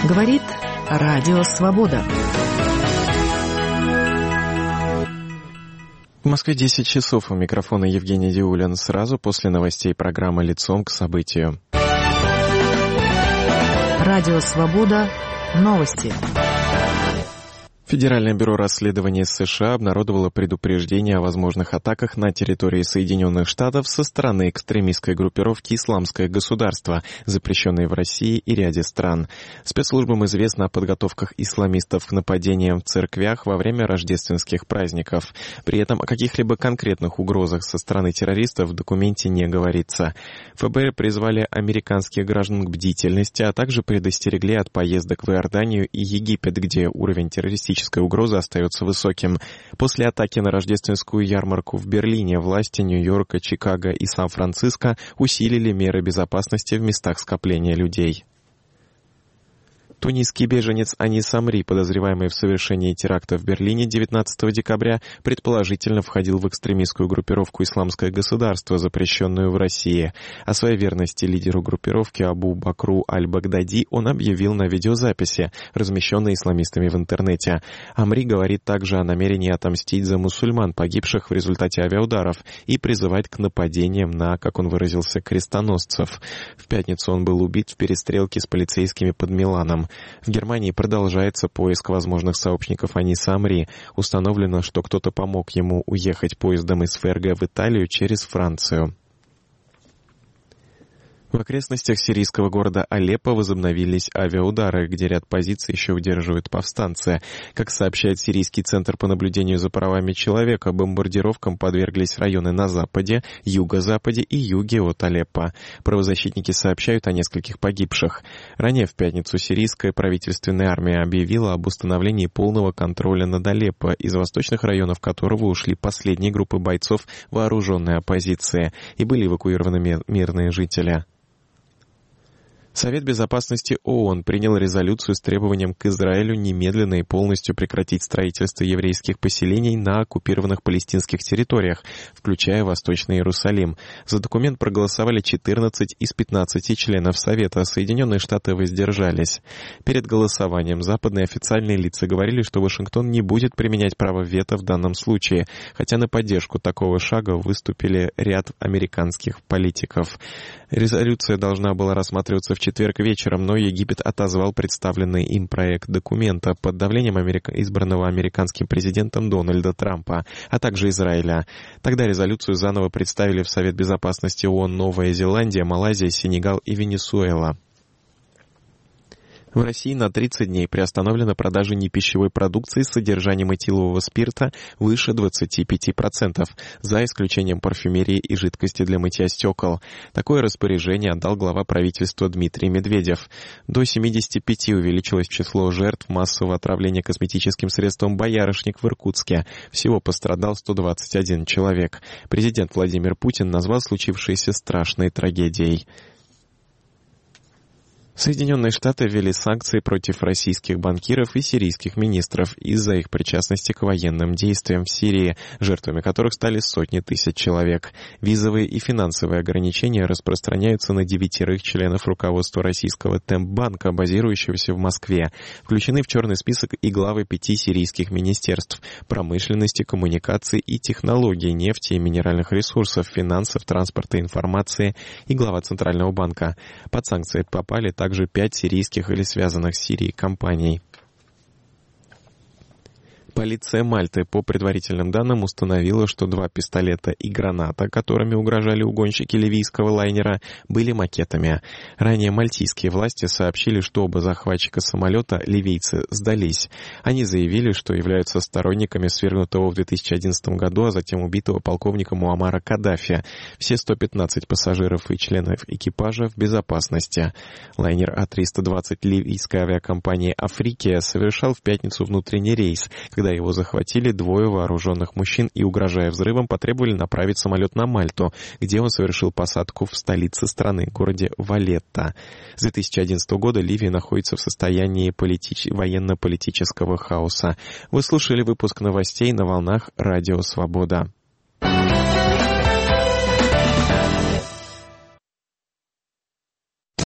Говорит Радио Свобода. В Москве 10 часов. У микрофона Евгений Диулин. Сразу после новостей программы «Лицом к событию». Радио Свобода. Новости. Федеральное бюро расследований США обнародовало предупреждение о возможных атаках на территории Соединенных Штатов со стороны экстремистской группировки «Исламское государство», запрещенной в России и ряде стран. Спецслужбам известно о подготовках исламистов к нападениям в церквях во время рождественских праздников. При этом о каких-либо конкретных угрозах со стороны террористов в документе не говорится. ФБР призвали американских граждан к бдительности, а также предостерегли от поездок в Иорданию и Египет, где уровень террористической угроза остается высоким. После атаки на рождественскую ярмарку в Берлине власти Нью-Йорка, Чикаго и Сан-Франциско усилили меры безопасности в местах скопления людей. Тунисский беженец Анис Амри, подозреваемый в совершении теракта в Берлине 19 декабря, предположительно входил в экстремистскую группировку «Исламское государство», запрещенную в России. О своей верности лидеру группировки Абу Бакру Аль-Багдади он объявил на видеозаписи, размещенной исламистами в интернете. Амри говорит также о намерении отомстить за мусульман, погибших в результате авиаударов, и призывать к нападениям на, как он выразился, крестоносцев. В пятницу он был убит в перестрелке с полицейскими под Миланом. В Германии продолжается поиск возможных сообщников Аниса Амри. Установлено, что кто-то помог ему уехать поездом из ФРГ в Италию через Францию. В окрестностях сирийского города Алеппо возобновились авиаудары, где ряд позиций еще удерживают повстанцы. Как сообщает Сирийский центр по наблюдению за правами человека, бомбардировкам подверглись районы на западе, юго-западе и юге от Алеппо. Правозащитники сообщают о нескольких погибших. Ранее в пятницу сирийская правительственная армия объявила об установлении полного контроля над Алеппо, из восточных районов которого ушли последние группы бойцов вооруженной оппозиции, и были эвакуированы мирные жители. Совет безопасности ООН принял резолюцию с требованием к Израилю немедленно и полностью прекратить строительство еврейских поселений на оккупированных палестинских территориях, включая Восточный Иерусалим. За документ проголосовали 14 из 15 членов Совета, а Соединенные Штаты воздержались. Перед голосованием западные официальные лица говорили, что Вашингтон не будет применять право вето в данном случае, хотя на поддержку такого шага выступили ряд американских политиков. Резолюция должна была рассматриваться в четверг вечером, но Египет отозвал представленный им проект документа под давлением избранного американским президентом Дональда Трампа, а также Израиля. Тогда резолюцию заново представили в Совет безопасности ООН Новая Зеландия, Малайзия, Сенегал и Венесуэла. В России на 30 дней приостановлена продажа непищевой продукции с содержанием этилового спирта выше 25%, за исключением парфюмерии и жидкости для мытья стекол. Такое распоряжение отдал глава правительства Дмитрий Медведев. До 75 увеличилось число жертв массового отравления косметическим средством «Боярышник» в Иркутске. Всего пострадал 121 человек. Президент Владимир Путин назвал случившееся страшной трагедией. Соединенные Штаты ввели санкции против российских банкиров и сирийских министров из-за их причастности к военным действиям в Сирии, жертвами которых стали сотни тысяч человек. Визовые и финансовые ограничения распространяются на 9 членов руководства российского Темпбанка, базирующегося в Москве. Включены в черный список и главы 5 сирийских министерств – промышленности, коммуникаций и технологий, нефти и минеральных ресурсов, финансов, транспорта, информации и глава Центрального банка. Под санкции попали также 5 сирийских или связанных с Сирией компаний. Полиция Мальты, по предварительным данным, установила, что 2 пистолета и граната, которыми угрожали угонщики ливийского лайнера, были макетами. Ранее мальтийские власти сообщили, что оба захватчика самолета, ливийцы, сдались. Они заявили, что являются сторонниками свергнутого в 2011 году, а затем убитого полковника Муаммара Каддафи. Все 115 пассажиров и членов экипажа в безопасности. Лайнер А320 ливийской авиакомпании «Африкия» совершал в пятницу внутренний рейс, когда его захватили 2 вооруженных мужчин и, угрожая взрывом, потребовали направить самолет на Мальту, где он совершил посадку в столице страны, городе Валетта. С 2011 года Ливия находится в состоянии военно-политического хаоса. Вы слушали выпуск новостей на волнах Радио Свобода.